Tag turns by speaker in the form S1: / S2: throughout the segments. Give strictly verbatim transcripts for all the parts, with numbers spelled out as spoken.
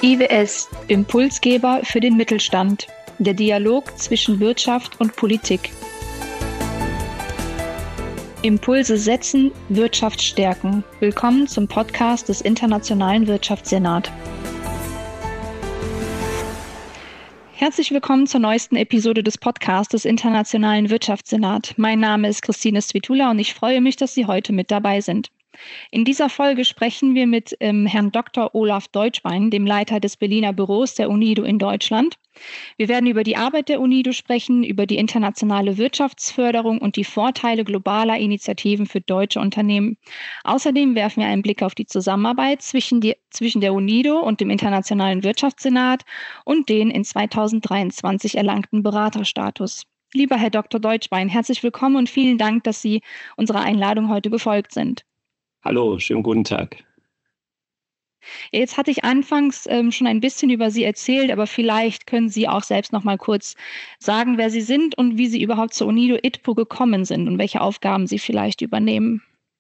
S1: I W S, Impulsgeber für den Mittelstand. Der Dialog zwischen Wirtschaft und Politik. Impulse setzen, Wirtschaft stärken. Willkommen zum Podcast des Internationalen Wirtschaftssenat. Herzlich willkommen zur neuesten Episode des Podcasts des Internationalen Wirtschaftssenat. Mein Name ist Christine Svitula und ich freue mich, dass Sie heute mit dabei sind. In dieser Folge sprechen wir mit ähm, Herrn Doktor Olaf Deutschbein, dem Leiter des Berliner Büros der UNIDO in Deutschland. Wir werden über die Arbeit der UNIDO sprechen, über die internationale Wirtschaftsförderung und die Vorteile globaler Initiativen für deutsche Unternehmen. Außerdem werfen wir einen Blick auf die Zusammenarbeit zwischen, die, zwischen der UNIDO und dem Internationalen Wirtschaftssenat und den in zweitausenddreiundzwanzig erlangten Beraterstatus. Lieber Herr Doktor Deutschbein, herzlich willkommen und vielen Dank, dass Sie unserer Einladung heute gefolgt sind.
S2: Hallo, schönen guten Tag.
S1: Jetzt hatte ich anfangs ähm, schon ein bisschen über Sie erzählt, aber vielleicht können Sie auch selbst noch mal kurz sagen, wer Sie sind und wie Sie überhaupt zur UNIDO I T P O gekommen sind und welche Aufgaben Sie vielleicht übernehmen.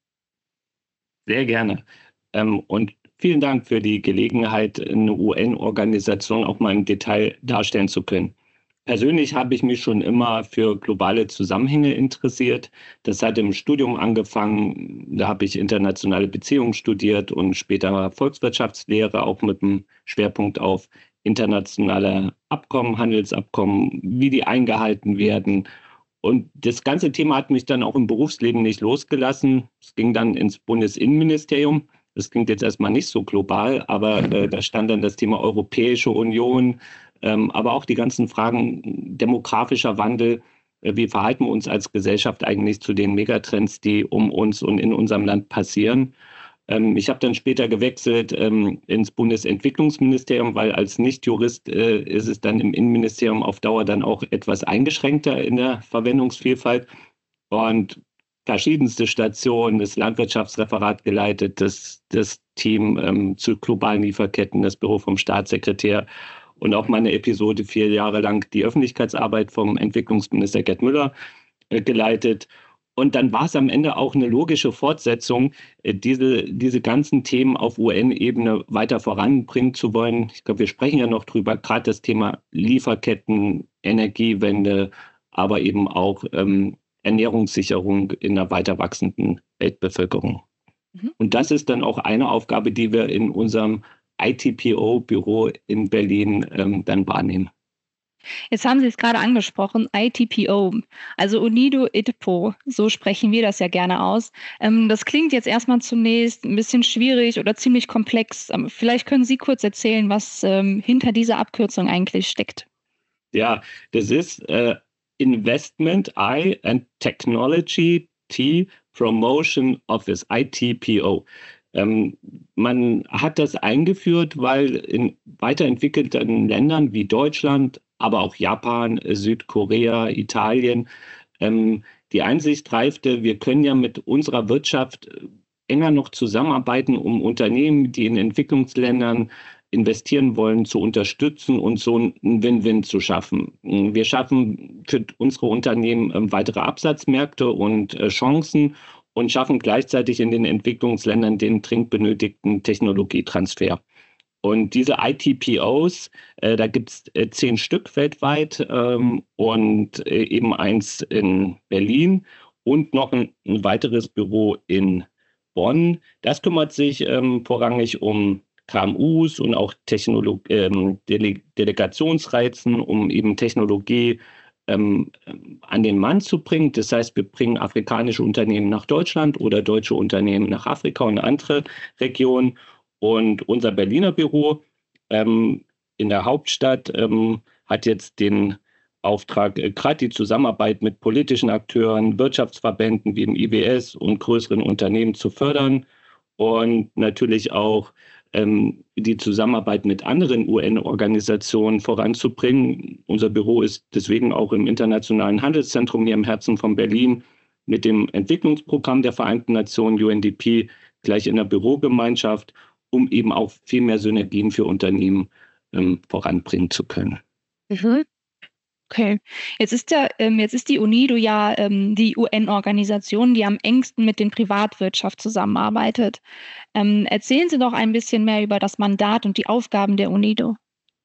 S2: Sehr gerne. Ähm, und vielen Dank für die Gelegenheit, eine U N-Organisation auch mal im Detail darstellen zu können. Persönlich habe ich mich schon immer für globale Zusammenhänge interessiert. Das hat im Studium angefangen. Da habe ich internationale Beziehungen studiert und später Volkswirtschaftslehre, auch mit einem Schwerpunkt auf internationale Abkommen, Handelsabkommen, wie die eingehalten werden. Und das ganze Thema hat mich dann auch im Berufsleben nicht losgelassen. Es ging dann ins Bundesinnenministerium. Das klingt jetzt erstmal nicht so global, aber äh, da stand dann das Thema Europäische Union, ähm, aber auch die ganzen Fragen demografischer Wandel. Äh, wie verhalten wir uns als Gesellschaft eigentlich zu den Megatrends, die um uns und in unserem Land passieren? Ähm, ich habe dann später gewechselt ähm, ins Bundesentwicklungsministerium, weil als Nichtjurist äh, ist es dann im Innenministerium auf Dauer dann auch etwas eingeschränkter in der Verwendungsvielfalt. Und verschiedenste Stationen, das Landwirtschaftsreferat geleitet, das, das Team ähm, zu globalen Lieferketten, das Büro vom Staatssekretär und auch meine Episode vier Jahre lang die Öffentlichkeitsarbeit vom Entwicklungsminister Gerd Müller äh, geleitet. Und dann war es am Ende auch eine logische Fortsetzung, äh, diese, diese ganzen Themen auf U N-Ebene weiter voranbringen zu wollen. Ich glaube, wir sprechen ja noch drüber, gerade das Thema Lieferketten, Energiewende, aber eben auch ähm, Ernährungssicherung in einer weiter wachsenden Weltbevölkerung. Mhm. Und das ist dann auch eine Aufgabe, die wir in unserem I T P O-Büro in Berlin ähm, dann wahrnehmen.
S1: Jetzt haben Sie es gerade angesprochen, I T P O, also UNIDO I T P O, so sprechen wir das ja gerne aus. Ähm, das klingt jetzt erstmal zunächst ein bisschen schwierig oder ziemlich komplex. Ähm, vielleicht können Sie kurz erzählen, was ähm, hinter dieser Abkürzung eigentlich steckt.
S2: Ja, das ist äh, Investment I and Technology T Promotion Office, I T P O. Ähm, man hat das eingeführt, weil in weiterentwickelten Ländern wie Deutschland, aber auch Japan, Südkorea, Italien, ähm, die Einsicht reifte, wir können ja mit unserer Wirtschaft enger noch zusammenarbeiten, um Unternehmen, die in Entwicklungsländern investieren wollen, zu unterstützen und so einen Win-Win zu schaffen. Wir schaffen für unsere Unternehmen weitere Absatzmärkte und Chancen und schaffen gleichzeitig in den Entwicklungsländern den dringend benötigten Technologietransfer. Und diese I T P Os, äh, da gibt es äh, zehn Stück weltweit ähm, und äh, eben eins in Berlin und noch ein, ein weiteres Büro in Bonn. Das kümmert sich ähm, vorrangig um K M Us und auch Technolog ähm, Dele Delegationsreizen, um eben Technologie ähm, an den Mann zu bringen. Das heißt, wir bringen afrikanische Unternehmen nach Deutschland oder deutsche Unternehmen nach Afrika und andere Regionen. Und unser Berliner Büro ähm, in der Hauptstadt ähm, hat jetzt den Auftrag, äh, gerade die Zusammenarbeit mit politischen Akteuren, Wirtschaftsverbänden wie dem I W S und größeren Unternehmen zu fördern und natürlich auch ähm, die Zusammenarbeit mit anderen U N-Organisationen voranzubringen. Unser Büro ist deswegen auch im Internationalen Handelszentrum hier im Herzen von Berlin mit dem Entwicklungsprogramm der Vereinten Nationen U N D P gleich in der Bürogemeinschaft, um eben auch viel mehr Synergien für Unternehmen ähm, voranbringen zu können.
S1: Mhm. Okay, jetzt ist der, ähm, jetzt ist die UNIDO ja ähm, die U N-Organisation, die am engsten mit den Privatwirtschaft zusammenarbeitet. Ähm, erzählen Sie doch ein bisschen mehr über das Mandat und die Aufgaben der UNIDO.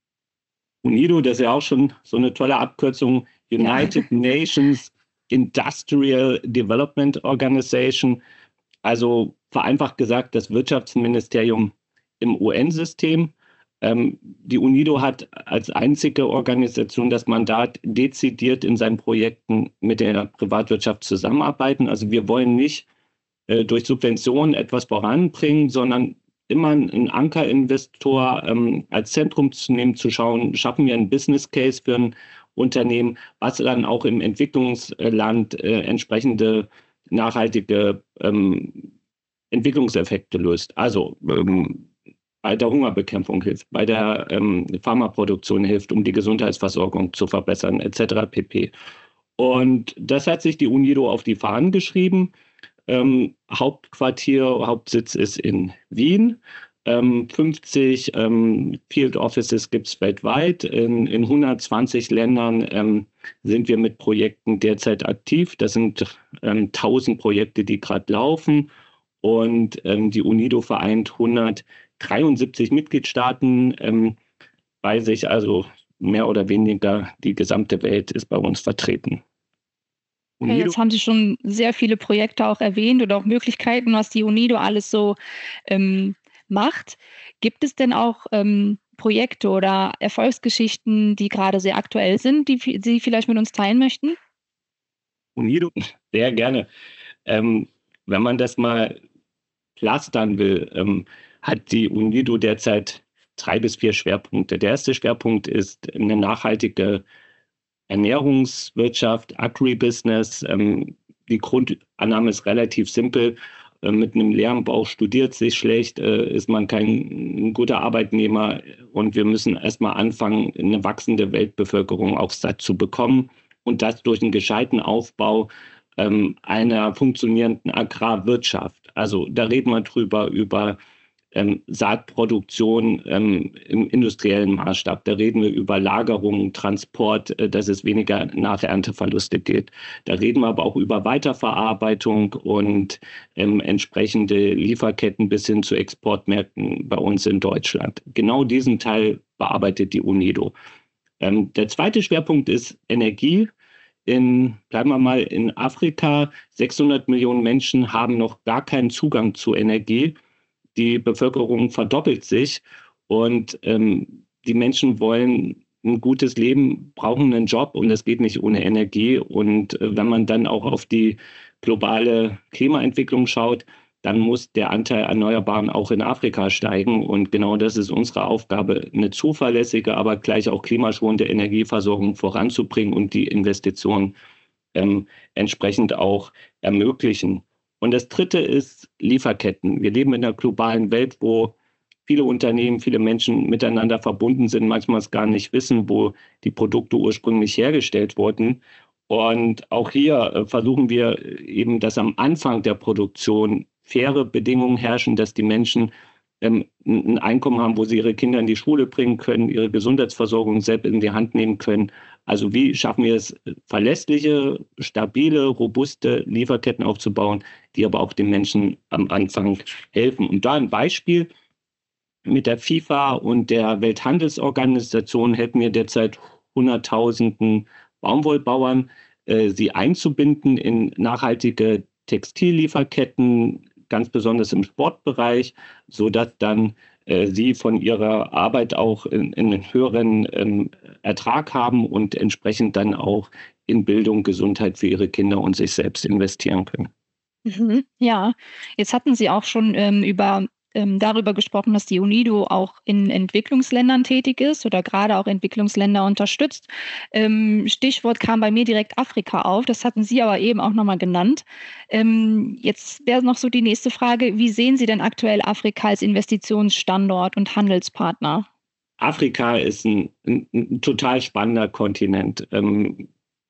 S2: UNIDO, das ist ja auch schon so eine tolle Abkürzung,
S1: Ja.
S2: United Nations Industrial Development Organization, also vereinfacht gesagt das Wirtschaftsministerium im U N-System. Ähm, die UNIDO hat als einzige Organisation das Mandat, dezidiert in seinen Projekten mit der Privatwirtschaft zusammenarbeiten. Also wir wollen nicht äh, durch Subventionen etwas voranbringen, sondern immer einen Ankerinvestor ähm, als Zentrum zu nehmen, zu schauen, schaffen wir einen Business Case für ein Unternehmen, was dann auch im Entwicklungsland äh, entsprechende nachhaltige ähm, Entwicklungseffekte löst. Also ähm, bei der Hungerbekämpfung hilft, bei der ähm, Pharmaproduktion hilft, um die Gesundheitsversorgung zu verbessern, et cetera pp. Und das hat sich die UNIDO auf die Fahnen geschrieben. Ähm, Hauptquartier, Hauptsitz ist in Wien. Ähm, fünfzig ähm, Field Offices gibt es weltweit. In, in hundertzwanzig Ländern ähm, sind wir mit Projekten derzeit aktiv. Das sind ähm, tausend Projekte, die gerade laufen. Und ähm, die UNIDO vereint hundertdreiundsiebzig Mitgliedstaaten ähm, bei sich. Also mehr oder weniger die gesamte Welt ist bei uns vertreten.
S1: Okay,
S2: UNIDO
S1: jetzt haben Sie schon sehr viele Projekte auch erwähnt oder auch Möglichkeiten, was die UNIDO alles so ähm, macht. Gibt es denn auch ähm, Projekte oder Erfolgsgeschichten, die gerade sehr aktuell sind, die vi- Sie vielleicht mit uns teilen möchten?
S2: UNIDO, sehr gerne. Ähm, wenn man das mal clustern will, ähm, hat die UNIDO derzeit drei bis vier Schwerpunkte. Der erste Schwerpunkt ist eine nachhaltige Ernährungswirtschaft, Agribusiness. Ähm, die Grundannahme ist relativ simpel. Äh, mit einem leeren Bauch studiert sich schlecht, äh, ist man kein guter Arbeitnehmer und wir müssen erstmal anfangen, eine wachsende Weltbevölkerung auch satt zu bekommen und das durch einen gescheiten Aufbau ähm, einer funktionierenden Agrarwirtschaft. Also da reden wir drüber über ähm, Saatproduktion ähm, im industriellen Maßstab. Da reden wir über Lagerung, Transport, äh, dass es weniger Nachernteverluste gibt. Da reden wir aber auch über Weiterverarbeitung und ähm, entsprechende Lieferketten bis hin zu Exportmärkten bei uns in Deutschland. Genau diesen Teil bearbeitet die UNIDO. Ähm, der zweite Schwerpunkt ist Energie. In, bleiben wir mal in Afrika, sechshundert Millionen Menschen haben noch gar keinen Zugang zu Energie. Die Bevölkerung verdoppelt sich und ähm, die Menschen wollen ein gutes Leben, brauchen einen Job und das geht nicht ohne Energie. Und äh, wenn man dann auch auf die globale Klimaentwicklung schaut, dann muss der Anteil Erneuerbaren auch in Afrika steigen. Und genau das ist unsere Aufgabe, eine zuverlässige, aber gleich auch klimaschonende Energieversorgung voranzubringen und die Investitionen ähm, entsprechend auch ermöglichen. Und das Dritte ist Lieferketten. Wir leben in einer globalen Welt, wo viele Unternehmen, viele Menschen miteinander verbunden sind, manchmal es gar nicht wissen, wo die Produkte ursprünglich hergestellt wurden. Und auch hier äh, versuchen wir eben, dass am Anfang der Produktion faire Bedingungen herrschen, dass die Menschen ähm, ein Einkommen haben, wo sie ihre Kinder in die Schule bringen können, ihre Gesundheitsversorgung selbst in die Hand nehmen können. Also wie schaffen wir es, verlässliche, stabile, robuste Lieferketten aufzubauen, die aber auch den Menschen am Anfang helfen. Und da ein Beispiel: Mit der FIFA und der Welthandelsorganisation helfen wir derzeit Hunderttausenden Baumwollbauern, äh, sie einzubinden in nachhaltige Textillieferketten, ganz besonders im Sportbereich, sodass dann äh, sie von ihrer Arbeit auch in, in einen höheren ähm, Ertrag haben und entsprechend dann auch in Bildung, Gesundheit für ihre Kinder und sich selbst investieren können.
S1: Mhm, ja, jetzt hatten Sie auch schon ähm, über, ähm, darüber gesprochen, dass die UNIDO auch in Entwicklungsländern tätig ist oder gerade auch Entwicklungsländer unterstützt. Ähm, Stichwort kam bei mir direkt Afrika auf, das hatten Sie aber eben auch nochmal genannt. Ähm, jetzt wäre noch so die nächste Frage, wie sehen Sie denn aktuell Afrika als Investitionsstandort und Handelspartner?
S2: Afrika ist ein, ein, ein total spannender Kontinent. Ähm,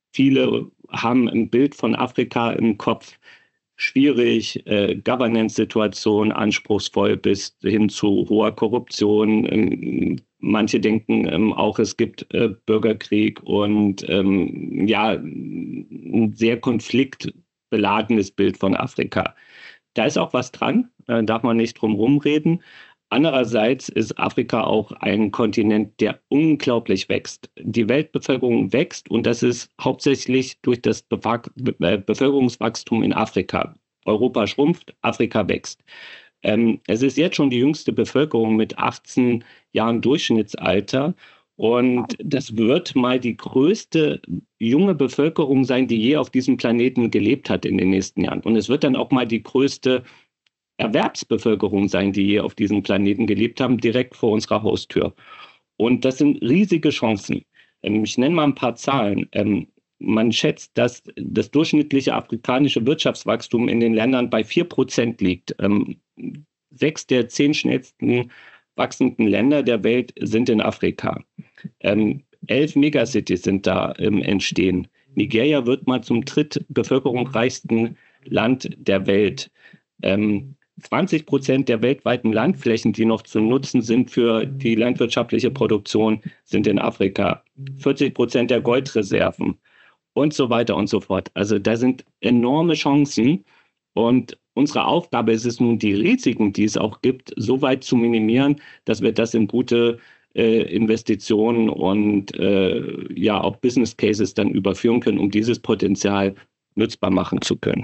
S2: viele haben ein Bild von Afrika im Kopf, schwierig, äh, Governance-Situation anspruchsvoll bis hin zu hoher Korruption, ähm, Manche denken ähm, auch, es gibt äh, Bürgerkrieg und ähm, ja, ein sehr konfliktbeladenes Bild von Afrika. Da ist auch was dran, äh, darf man nicht drum rumreden. Andererseits ist Afrika auch ein Kontinent, der unglaublich wächst. Die Weltbevölkerung wächst und das ist hauptsächlich durch das Bevölker- Be- Bevölkerungswachstum in Afrika. Europa schrumpft, Afrika wächst. Ähm, es ist jetzt schon die jüngste Bevölkerung mit achtzehn Jahren Durchschnittsalter. Und das wird mal die größte junge Bevölkerung sein, die je auf diesem Planeten gelebt hat in den nächsten Jahren. Und es wird dann auch mal die größte Erwerbsbevölkerung sein, die je auf diesem Planeten gelebt haben, direkt vor unserer Haustür. Und das sind riesige Chancen. Ähm, ich nenne mal ein paar Zahlen. Ähm, man schätzt, dass das durchschnittliche afrikanische Wirtschaftswachstum in den Ländern bei vier Prozent liegt. Ähm, sechs der zehn schnellsten wachsenden Länder der Welt sind in Afrika. Ähm, elf Megacities sind da im Entstehen. Nigeria wird mal zum drittbevölkerungsreichsten Land der Welt. Ähm, zwanzig Prozent der weltweiten Landflächen, die noch zu nutzen sind für die landwirtschaftliche Produktion, sind in Afrika. vierzig Prozent der Goldreserven und so weiter und so fort. Also da sind enorme Chancen und unsere Aufgabe ist es nun, die Risiken, die es auch gibt, so weit zu minimieren, dass wir das in gute äh, Investitionen und äh, ja auch Business Cases dann überführen können, um dieses Potenzial nutzbar machen zu können.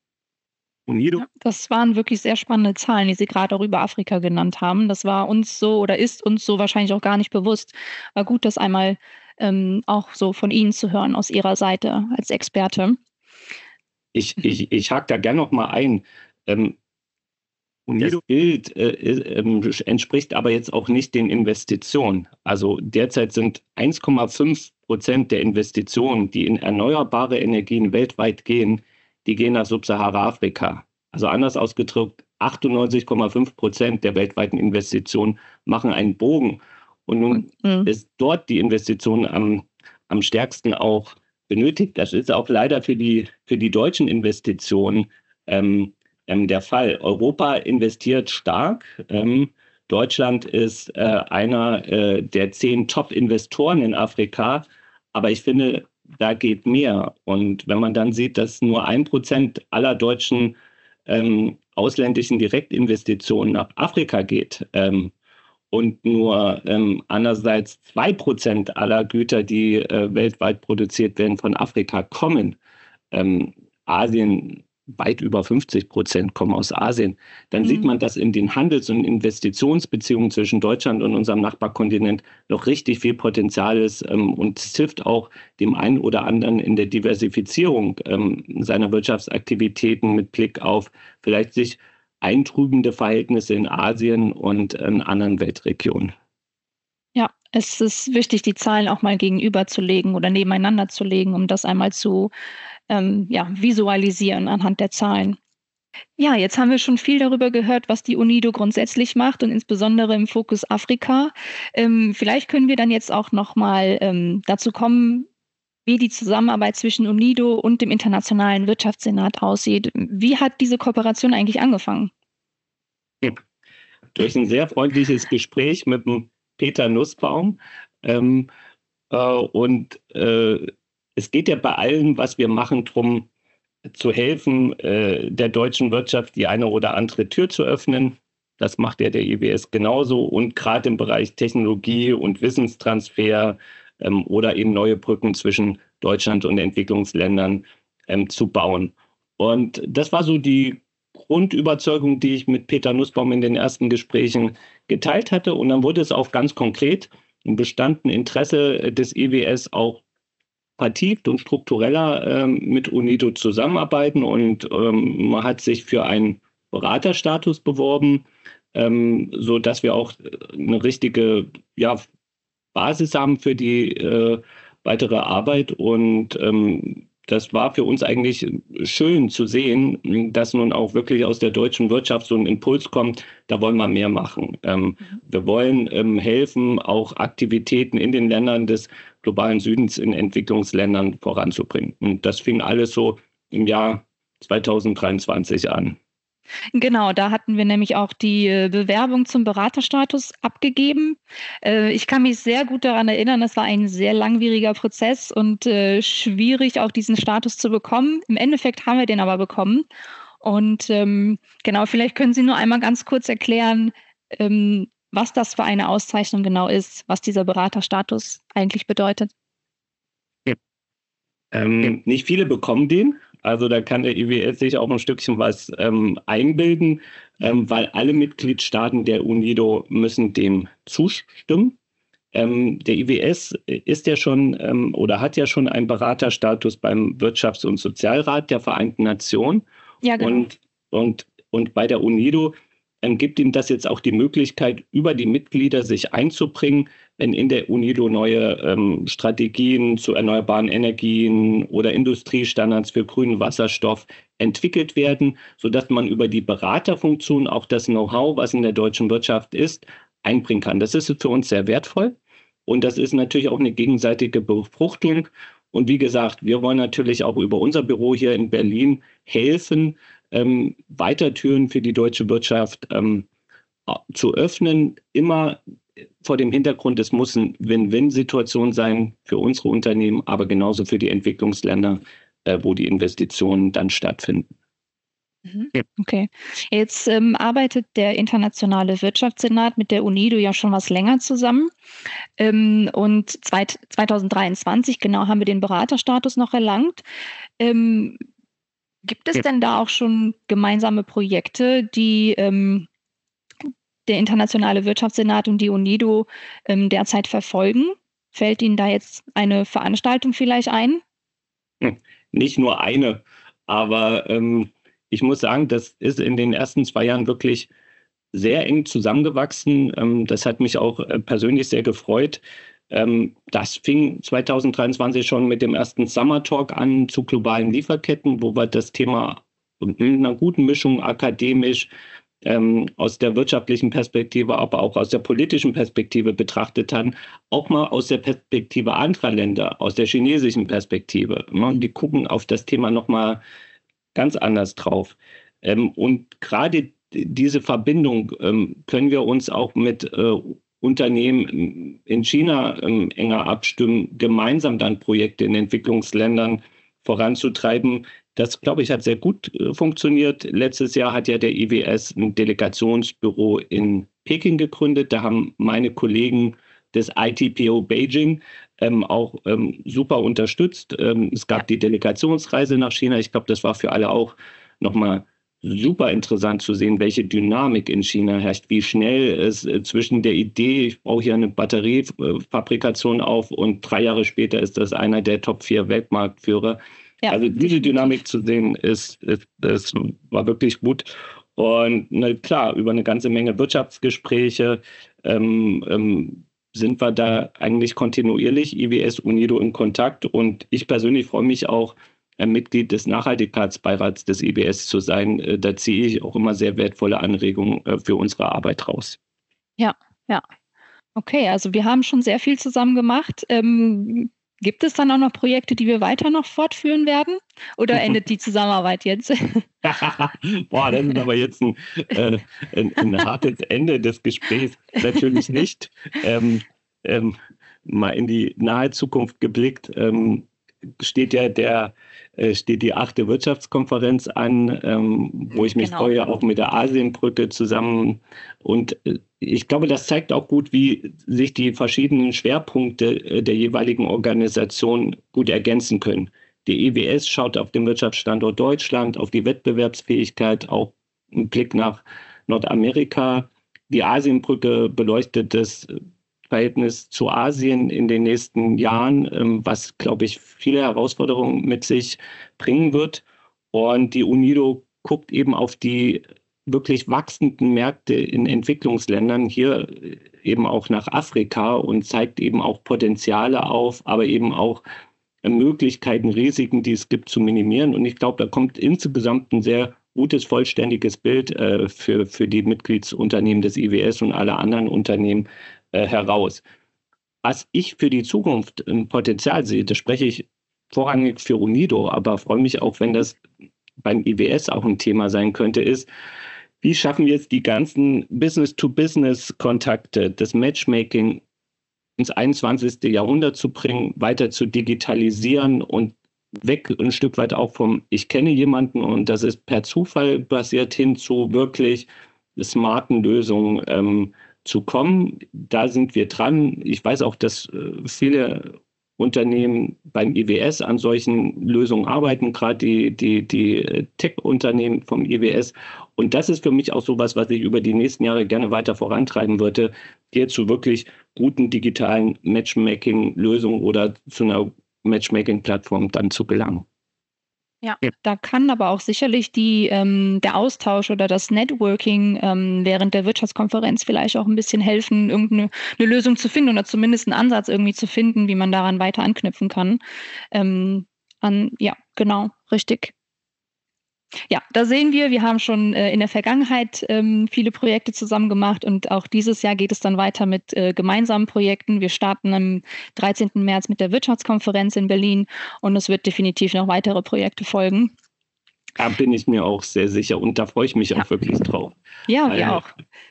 S1: Ja, das waren wirklich sehr spannende Zahlen, die Sie gerade auch über Afrika genannt haben. Das war uns so oder ist uns so wahrscheinlich auch gar nicht bewusst. War gut, das einmal ähm, auch so von Ihnen zu hören, aus Ihrer Seite als Experte.
S2: Ich, ich, ich hake da gerne noch mal ein. Ähm, das Bild äh, äh, entspricht aber jetzt auch nicht den Investitionen. Also derzeit sind eins Komma fünf Prozent der Investitionen, die in erneuerbare Energien weltweit gehen, die gehen nach Subsahara-Afrika. Also anders ausgedrückt, achtundneunzig Komma fünf Prozent der weltweiten Investitionen machen einen Bogen. Und nun mhm. ist dort die Investition am, am stärksten auch benötigt. Das ist auch leider für die, für die deutschen Investitionen ähm, ähm, der Fall. Europa investiert stark. Ähm, Deutschland ist äh, einer äh, der zehn Top-Investoren in Afrika. Aber ich finde, da geht mehr. Und wenn man dann sieht, dass nur ein Prozent aller deutschen ähm, ausländischen Direktinvestitionen nach Afrika geht ähm, und nur ähm, andererseits zwei Prozent aller Güter, die äh, weltweit produziert werden, von Afrika kommen, ähm, Asien weit über fünfzig Prozent kommen aus Asien, dann mhm. sieht man, dass in den Handels- und Investitionsbeziehungen zwischen Deutschland und unserem Nachbarkontinent noch richtig viel Potenzial ist. Ähm, und es hilft auch dem einen oder anderen in der Diversifizierung ähm, seiner Wirtschaftsaktivitäten mit Blick auf vielleicht sich eintrübende Verhältnisse in Asien und in anderen Weltregionen.
S1: Ja, es ist wichtig, die Zahlen auch mal gegenüberzulegen oder nebeneinander zu legen, um das einmal zu ähm, ja, visualisieren anhand der Zahlen. Ja, jetzt haben wir schon viel darüber gehört, was die UNIDO grundsätzlich macht und insbesondere im Fokus Afrika. Ähm, vielleicht können wir dann jetzt auch noch mal ähm, dazu kommen, wie die Zusammenarbeit zwischen UNIDO und dem Internationalen Wirtschaftssenat aussieht. Wie hat diese Kooperation eigentlich angefangen?
S2: Durch ein sehr freundliches Gespräch mit dem Peter Nussbaum. Ähm, äh, und äh, es geht ja bei allem, was wir machen, darum, zu helfen, äh, der deutschen Wirtschaft die eine oder andere Tür zu öffnen. Das macht ja der I W S genauso. Und gerade im Bereich Technologie und Wissenstransfer ähm, oder eben neue Brücken zwischen Deutschland und Entwicklungsländern ähm, zu bauen. Und das war so die Grundüberzeugung, die ich mit Peter Nussbaum in den ersten Gesprächen geteilt hatte. Und dann wurde es auch ganz konkret und bestand ein Interesse des I W S auch vertieft und struktureller ähm, mit UNIDO zusammenarbeiten. Und ähm, man hat sich für einen Beraterstatus beworben, ähm, sodass wir auch eine richtige ja, Basis haben für die äh, weitere Arbeit. Und ähm, das war für uns eigentlich schön zu sehen, dass nun auch wirklich aus der deutschen Wirtschaft so ein Impuls kommt, da wollen wir mehr machen. Ähm, wir wollen ähm, helfen, auch Aktivitäten in den Ländern des globalen Südens in Entwicklungsländern voranzubringen. Und das fing alles so im Jahr zweitausenddreiundzwanzig an.
S1: Genau, da hatten wir nämlich auch die äh, Bewerbung zum Beraterstatus abgegeben. Äh, ich kann mich sehr gut daran erinnern, das war ein sehr langwieriger Prozess und äh, schwierig, auch diesen Status zu bekommen. Im Endeffekt haben wir den aber bekommen. Und ähm, genau, vielleicht können Sie nur einmal ganz kurz erklären, ähm, was das für eine Auszeichnung genau ist, was dieser Beraterstatus eigentlich bedeutet.
S2: Ähm, nicht viele bekommen den. Also da kann der I W S sich auch ein Stückchen was ähm, einbilden, ähm, weil alle Mitgliedstaaten der UNIDO müssen dem zustimmen. Ähm, der I W S ist ja schon ähm, oder hat ja schon einen Beraterstatus beim Wirtschafts- und Sozialrat der Vereinten Nationen.
S1: Ja, genau.
S2: Und, und, und bei der UNIDO ähm, gibt ihm das jetzt auch die Möglichkeit, über die Mitglieder sich einzubringen, wenn in der UNIDO neue ähm, Strategien zu erneuerbaren Energien oder Industriestandards für grünen Wasserstoff entwickelt werden, sodass man über die Beraterfunktion auch das Know-how, was in der deutschen Wirtschaft ist, einbringen kann. Das ist für uns sehr wertvoll und das ist natürlich auch eine gegenseitige Befruchtung. Und wie gesagt, wir wollen natürlich auch über unser Büro hier in Berlin helfen, ähm, Weitertüren für die deutsche Wirtschaft ähm, zu öffnen, immer vor dem Hintergrund, es muss eine Win-Win-Situation sein für unsere Unternehmen, aber genauso für die Entwicklungsländer, äh, wo die Investitionen dann stattfinden.
S1: Okay. Jetzt ähm, arbeitet der Internationale Wirtschaftssenat mit der UNIDO ja schon was länger zusammen. Ähm, und zweit, zweitausenddreiundzwanzig, genau, haben wir den Beraterstatus noch erlangt. Ähm, gibt es denn da auch schon gemeinsame Projekte, die ähm, der Internationale Wirtschaftssenat und die UNIDO ähm, derzeit verfolgen? Fällt Ihnen da jetzt eine Veranstaltung vielleicht ein?
S2: Hm, nicht nur eine, aber ähm, ich muss sagen, das ist in den ersten zwei Jahren wirklich sehr eng zusammengewachsen. Ähm, das hat mich auch äh, persönlich sehr gefreut. Ähm, das fing zweitausenddreiundzwanzig schon mit dem ersten Summer Talk an zu globalen Lieferketten, wo wir das Thema mit einer guten Mischung akademisch ähm, aus der wirtschaftlichen Perspektive, aber auch aus der politischen Perspektive betrachtet haben, auch mal aus der Perspektive anderer Länder, aus der chinesischen Perspektive. Ne? Die gucken auf das Thema nochmal ganz anders drauf. Ähm, und gerade diese Verbindung ähm, können wir uns auch mit äh, Unternehmen in China ähm, enger abstimmen, gemeinsam dann Projekte in Entwicklungsländern voranzutreiben. Das, glaube ich, hat sehr gut äh, funktioniert. Letztes Jahr hat ja der I W S ein Delegationsbüro in Peking gegründet. Da haben meine Kollegen des I T P O Beijing ähm, auch ähm, super unterstützt. Ähm, es gab die Delegationsreise nach China. Ich glaube, das war für alle auch nochmal super interessant zu sehen, welche Dynamik in China herrscht, wie schnell es äh, zwischen der Idee, ich brauche hier eine Batteriefabrikation auf und drei Jahre später ist das einer der Top vier Weltmarktführer. Ja, also diese Dynamik zu sehen, ist, ist, das war wirklich gut. Und na klar, über eine ganze Menge Wirtschaftsgespräche ähm, ähm, sind wir da eigentlich kontinuierlich, I W S, UNIDO, in Kontakt. Und ich persönlich freue mich auch, ein Mitglied des Nachhaltigkeitsbeirats des I W S zu sein. Da ziehe ich auch immer sehr wertvolle Anregungen für unsere Arbeit raus.
S1: Ja, ja. Okay, also wir haben schon sehr viel zusammen gemacht. Ähm, gibt es dann auch noch Projekte, die wir weiter noch fortführen werden? Oder endet die Zusammenarbeit jetzt?
S2: Boah, das ist aber jetzt ein, äh, ein, ein hartes Ende des Gesprächs. Natürlich nicht. Ähm, ähm, mal in die nahe Zukunft geblickt, ähm, steht ja der, äh, steht die achte Wirtschaftskonferenz an, ähm, wo ich mich genau. freue, auch mit der Asienbrücke zusammen. Und äh, ich glaube, das zeigt auch gut, wie sich die verschiedenen Schwerpunkte äh, der jeweiligen Organisation gut ergänzen können. Die I W S schaut auf den Wirtschaftsstandort Deutschland, auf die Wettbewerbsfähigkeit, auch einen Blick nach Nordamerika. Die Asienbrücke beleuchtet das Verhältnis zu Asien in den nächsten Jahren, was, glaube ich, viele Herausforderungen mit sich bringen wird. Und die UNIDO guckt eben auf die wirklich wachsenden Märkte in Entwicklungsländern, hier eben auch nach Afrika und zeigt eben auch Potenziale auf, aber eben auch Möglichkeiten, Risiken, die es gibt, zu minimieren. Und ich glaube, da kommt insgesamt ein sehr gutes, vollständiges Bild äh, für, für die Mitgliedsunternehmen des I W S und alle anderen Unternehmen äh, heraus. Was ich für die Zukunft ein Potenzial sehe, das spreche ich vorrangig für UNIDO, aber freue mich auch, wenn das beim I W S auch ein Thema sein könnte, ist, wie schaffen wir es, die ganzen Business-to-Business-Kontakte, das Matchmaking ins einundzwanzigste. Jahrhundert zu bringen, weiter zu digitalisieren und weg ein Stück weit auch vom ich kenne jemanden und das ist per Zufall basiert hin zu wirklich smarten Lösungen ähm, zu kommen. Da sind wir dran. Ich weiß auch, dass äh, viele Unternehmen beim I W S an solchen Lösungen arbeiten, gerade die, die, die Tech-Unternehmen vom I W S. Und das ist für mich auch sowas, was ich über die nächsten Jahre gerne weiter vorantreiben würde, hier zu wirklich guten digitalen Matchmaking-Lösungen oder zu einer Matchmaking-Plattform dann zu gelangen.
S1: Ja, da kann aber auch sicherlich die, ähm, der Austausch oder das Networking ähm, während der Wirtschaftskonferenz vielleicht auch ein bisschen helfen, irgendeine eine Lösung zu finden oder zumindest einen Ansatz irgendwie zu finden, wie man daran weiter anknüpfen kann. Ähm, an, ja, genau, richtig. Ja, da sehen wir, wir haben schon äh, in der Vergangenheit ähm, viele Projekte zusammen gemacht und auch dieses Jahr geht es dann weiter mit äh, gemeinsamen Projekten. Wir starten am dreizehnten März mit der Wirtschaftskonferenz in Berlin und es wird definitiv noch weitere Projekte folgen.
S2: Da bin ich mir auch sehr sicher und da freue ich mich
S1: Ja.
S2: auch wirklich drauf.
S1: Ja,
S2: weil,
S1: wir auch.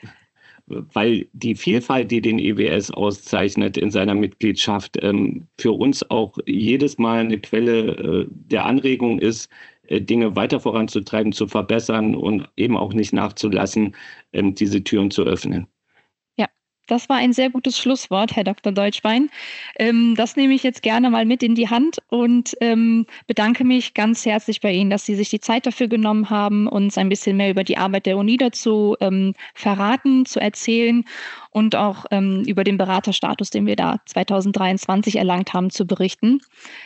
S2: Weil die Vielfalt, die den I W S auszeichnet in seiner Mitgliedschaft, ähm, für uns auch jedes Mal eine Quelle äh, der Anregung ist, Dinge weiter voranzutreiben, zu verbessern und eben auch nicht nachzulassen, diese Türen zu öffnen.
S1: Ja, das war ein sehr gutes Schlusswort, Herr Doktor Deutschbein. Das nehme ich jetzt gerne mal mit in die Hand und bedanke mich ganz herzlich bei Ihnen, dass Sie sich die Zeit dafür genommen haben, uns ein bisschen mehr über die Arbeit der UNIDA zu verraten, zu erzählen und auch über den Beraterstatus, den wir da zweitausenddreiundzwanzig erlangt haben, zu berichten.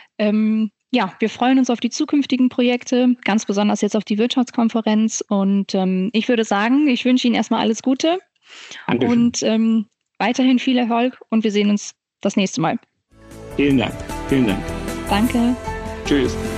S1: Ja, wir freuen uns auf die zukünftigen Projekte, ganz besonders jetzt auf die Wirtschaftskonferenz. Und ähm, ich würde sagen, ich wünsche Ihnen erstmal alles Gute Dankeschön. Und ähm, weiterhin viel Erfolg und wir sehen uns das nächste Mal.
S2: Vielen Dank. Vielen Dank.
S1: Danke.
S2: Tschüss.